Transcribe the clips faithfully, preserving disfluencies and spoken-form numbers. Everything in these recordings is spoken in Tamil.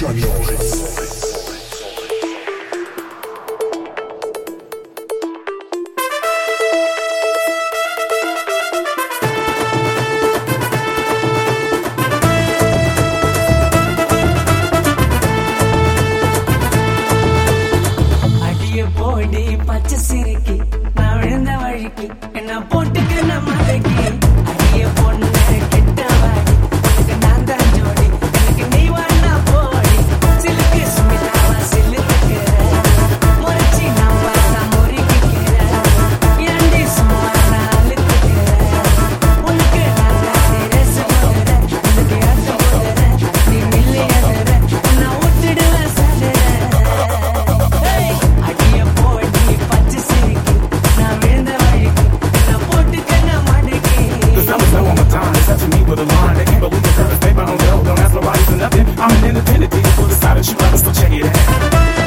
பச்சை சிரிக்கி நான் விழுந்த வழிக்கு என்ன போட்டுக்கு நம்ம அடக்கி அடிய பொண்ணு கெட்டவாடி உனக்கு நான் தான் ஜோடி எனக்கு நீ வாண்ணா போடி சிலுக்கு சுமிதாவா சிலுக்குற முறைச்சி நான் பார்த்தா முறிக்கிற ஏண்டி சும்மா நான் அழுத்துக்கிற உனக்கு நான் தான் ரேச போடுற உனக்கு ஏத்த போடுற நீ மில்லி எதுற நான் விட்டுடுவேன் சதுற அடிய போடி பச்சை சிரிக்கி நான் விழுந்த வழிக்கு என்ன போட்டுக்க நான் மடக்கி. The fellas know I'm a dime, it's up to me with a line. They can't believe the purpose, they bound to don't ask nobody for nothing. I'm an independent, they just decided you brothers, so check it out.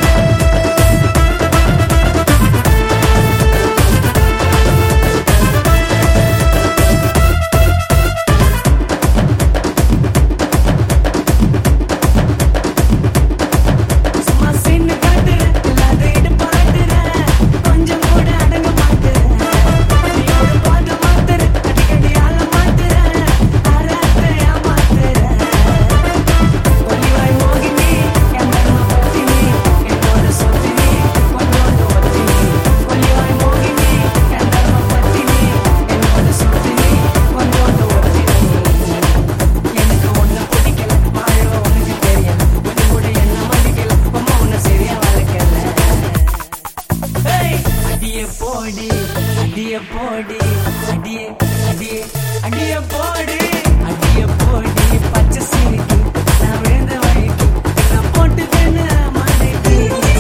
போடி அடிய போடி அடியே அடியே அடிய போடி அடிய போடி பச்சை சிரிக்கி நான் விழுந்த வழிக்கு நான் போட்டுக்கன்னு மடக்கி.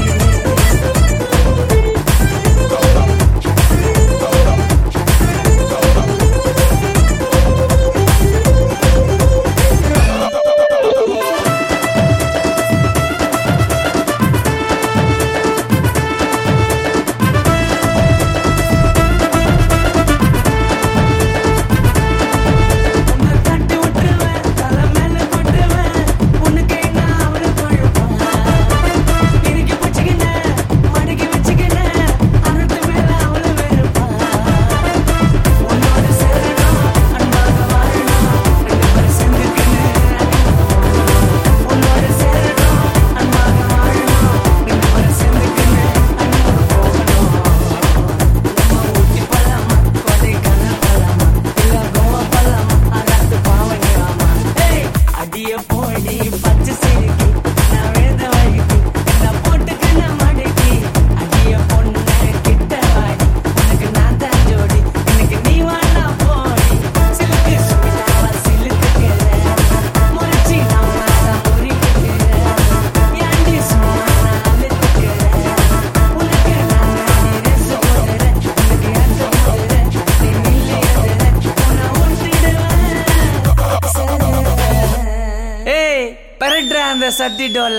போடி பச்சை சிரிக்கி நான் விழுந்த வழிக்கு என்ன போட்டுக்க நான் மடக்கி அடிய பொண்ணு கிட்டவாடி உனக்கு நான் தான் ஜோடி எனக்கு நீ வாண்ணா போடி சிலுக்கு சுமிதாவா சிலுக்குற முறைச்சி நான் பார்த்தா முறிக்கிற ஏண்டி சும்மா நான் அழுத்துக்கிற உனக்கு நான் தான் ரேச போடுற உனக்கு ஏத்த போடுற நீ மில்லி எதுற நான் விட்டுடுவேன் சதுற. ஏய் பரட்றா அந்த சட்டி டோல.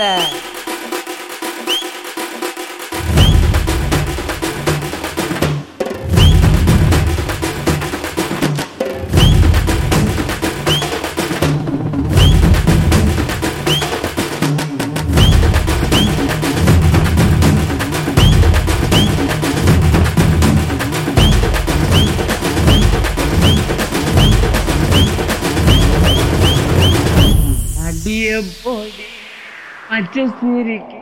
அடிய போடி பச்சை சிரிக்கி